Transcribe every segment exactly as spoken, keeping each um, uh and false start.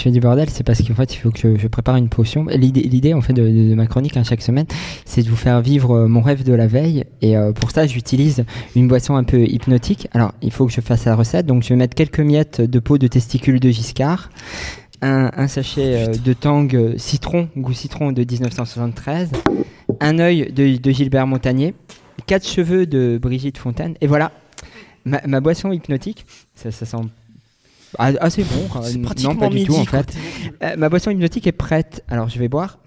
fais du bordel, c'est parce qu'en fait, il faut que je, je prépare une potion. L'idée, l'idée en fait, de, de, de ma chronique hein, chaque semaine, c'est de vous faire vivre euh, mon rêve de la veille. Et euh, pour ça, j'utilise une boisson un peu hypnotique. Alors, il faut que je fasse la recette. Donc, je vais mettre quelques miettes de peau de testicule de Giscard, un, un sachet euh, de Tang euh, citron, goût citron de dix-neuf cent soixante-treize, un œil de, de Gilbert Montagnier, quatre cheveux de Brigitte Fontaine. Et voilà, ma, ma boisson hypnotique. Ça, ça sent Ah, ah c'est bon. C'est euh, pratiquement non, pas du midi, tout en quoi. fait. Euh, ma boisson hypnotique est prête. Alors je vais boire.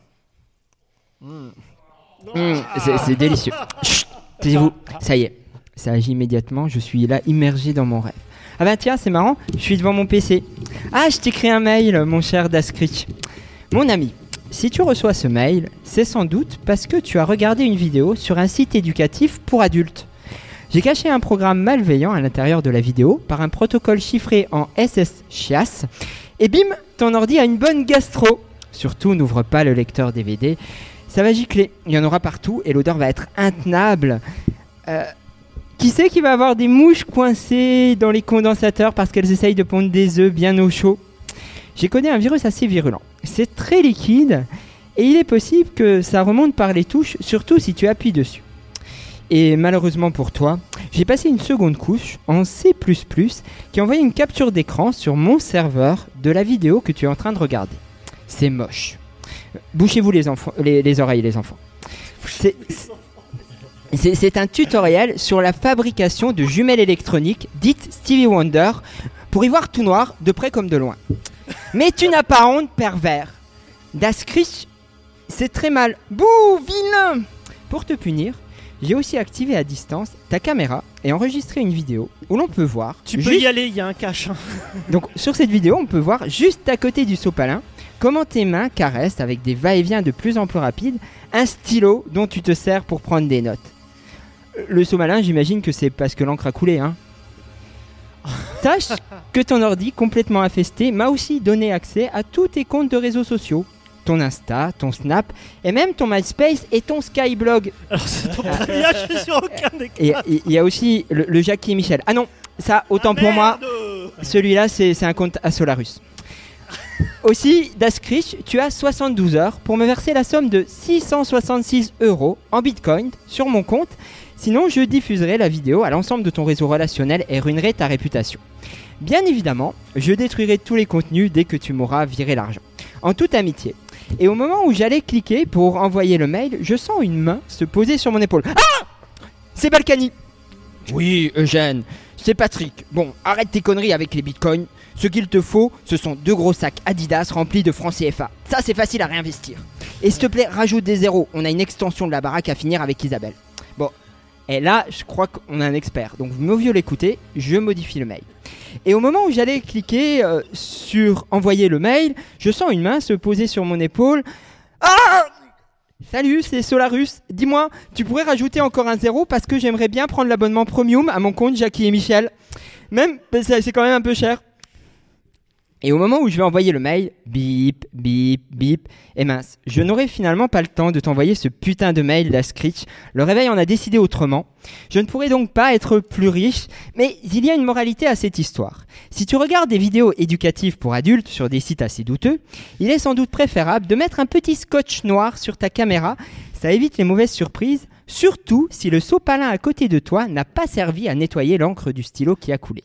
Mmh. Mmh, c'est, c'est délicieux. Chut, taisez-vous. Ça y est, ça agit immédiatement. Je suis là immergé dans mon rêve. Ah ben tiens, c'est marrant. Je suis devant mon P C. Ah, je t'écris un mail, mon cher Daskrich. Mon ami, si tu reçois ce mail, c'est sans doute parce que tu as regardé une vidéo sur un site éducatif pour adultes. J'ai caché un programme malveillant à l'intérieur de la vidéo par un protocole chiffré en S S Chias et bim, ton ordi a une bonne gastro. Surtout, n'ouvre pas le lecteur D V D, ça va gicler, il y en aura partout et l'odeur va être intenable. Euh, qui c'est qui va avoir des mouches coincées dans les condensateurs parce qu'elles essayent de pondre des œufs bien au chaud? J'ai connu un virus assez virulent, c'est très liquide et il est possible que ça remonte par les touches, surtout si tu appuies dessus. Et malheureusement pour toi, j'ai passé une seconde couche en C plus plus qui a envoyé une capture d'écran sur mon serveur de la vidéo que tu es en train de regarder. C'est moche. Bouchez-vous les, enfants, les, les oreilles les enfants. C'est, c'est, c'est un tutoriel sur la fabrication de jumelles électroniques dites Stevie Wonder pour y voir tout noir de près comme de loin. Mais tu n'as pas honte, pervers. Daskrich, c'est très mal. Bouh, vilain. Pour te punir, j'ai aussi activé à distance ta caméra et enregistré une vidéo où l'on peut voir... Tu peux juste... y aller, il y a un cache. Donc sur cette vidéo, on peut voir juste à côté du sopalin comment tes mains caressent avec des va-et-vient de plus en plus rapides un stylo dont tu te sers pour prendre des notes. Le sopalin, j'imagine que c'est parce que l'encre a coulé, hein. Sache que ton ordi complètement infesté m'a aussi donné accès à tous tes comptes de réseaux sociaux. Ton Insta, ton Snap, et même ton MySpace et ton Skyblog. Alors c'est ton mariage, je suis sur aucun des Et quatre. il y, y a aussi le, le Jackie et Michel. Ah non, ça, autant Ah, pour moi, merde. celui-là, c'est, c'est un compte à Solarus. Aussi, Daskrich, tu as soixante-douze heures pour me verser la somme de six cent soixante-six euros en Bitcoin sur mon compte. Sinon, je diffuserai la vidéo à l'ensemble de ton réseau relationnel et ruinerai ta réputation. Bien évidemment, je détruirai tous les contenus dès que tu m'auras viré l'argent. En toute amitié. Et au moment où j'allais cliquer pour envoyer le mail, je sens une main se poser sur mon épaule. Ah! C'est Balkany. Oui, Eugène, c'est Patrick. Bon, arrête tes conneries avec les bitcoins. Ce qu'il te faut, ce sont deux gros sacs Adidas remplis de francs C F A. Ça, c'est facile à réinvestir. Et s'il te plaît, rajoute des zéros. On a une extension de la baraque à finir avec Isabelle. Bon, et là, je crois qu'on a un expert. Donc, mieux vaut l'écouter, je modifie le mail. Et au moment où j'allais cliquer euh, sur envoyer le mail, je sens une main se poser sur mon épaule. Ah! Salut, c'est Solarus. Dis-moi, tu pourrais rajouter encore un zéro parce que j'aimerais bien prendre l'abonnement premium à mon compte Jackie et Michel. Même, c'est, c'est quand même un peu cher. Et au moment où je vais envoyer le mail, bip, bip, bip, et mince, je n'aurai finalement pas le temps de t'envoyer ce putain de mail d'Askrich. Le réveil en a décidé autrement. Je ne pourrai donc pas être plus riche, mais il y a une moralité à cette histoire. Si tu regardes des vidéos éducatives pour adultes sur des sites assez douteux, il est sans doute préférable de mettre un petit scotch noir sur ta caméra. Ça évite les mauvaises surprises, surtout si le sopalin à côté de toi n'a pas servi à nettoyer l'encre du stylo qui a coulé.